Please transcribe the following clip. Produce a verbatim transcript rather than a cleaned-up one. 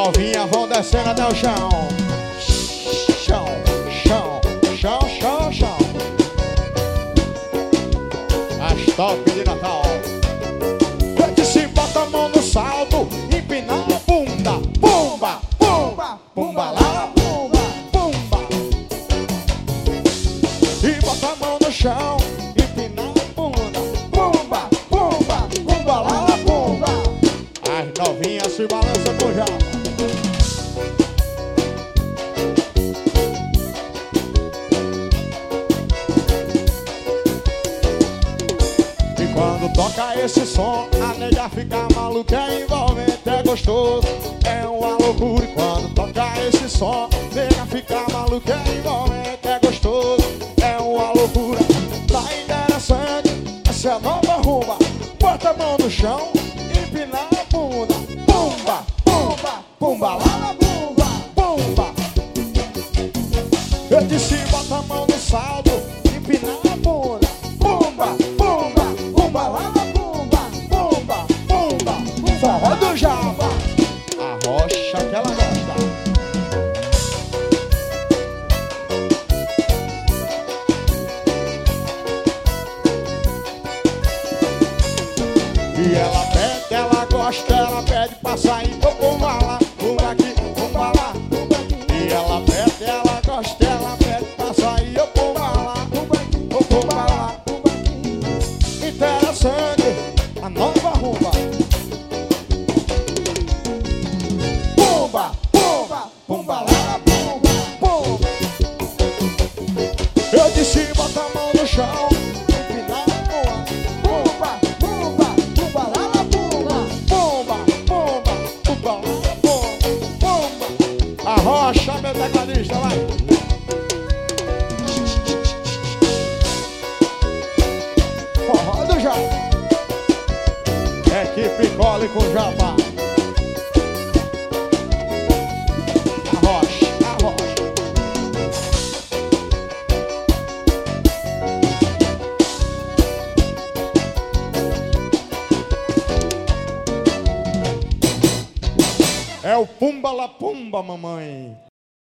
novinhas vão descendo até o chão. Chão, chão, chão, chão, chão. As top de Natal. Eu disse bota a mão no salto, empina a bunda. Pumba, pumba, pumba lá, pumba, pumba. E bota a mão no chão, empina a bunda. Pumba, pumba, pumba lá, pumba. As novinhas se balançam com japa. Quando toca esse som, a nega fica maluca, é envolvente, é gostoso, é uma loucura. E quando toca esse som, a nega fica maluca, é envolvente, é gostoso, é uma loucura. Tá interessante, essa é a nova rumba. Bota a mão no chão, empina a bunda. Pumba, pumba, pumba lá na bunda. Pumba. Eu disse bota a mão no salto, empina a bunda. Pumba, pumba, pumba lá na bunda. Pumba, pumba, forró do Java. A rocha que ela gosta. E ela pede, ela gosta, ela pede pra sair. Ô, pumba lá, pumba aqui, pumba lá, pumba aqui. E ela pede, ela gosta, ela pede pra sair. Ô, pumba lá, pumba aqui, ô, pumba lá, pumba aqui. Interessante, a nova rumba. Pumba, pumba, pumba lá, pumba, pumba. Eu disse bota a mão no chão, empina a bunda. Pumba, pumba, pumba lá na bunda. Pumba, pumba, pumba lá na bunda. Pumba. A rocha, meu tecladista, vai. Forró do Japa. Equipe Cole com Japa. A rocha, a rocha. É o Pumba la Pumba, mamãe.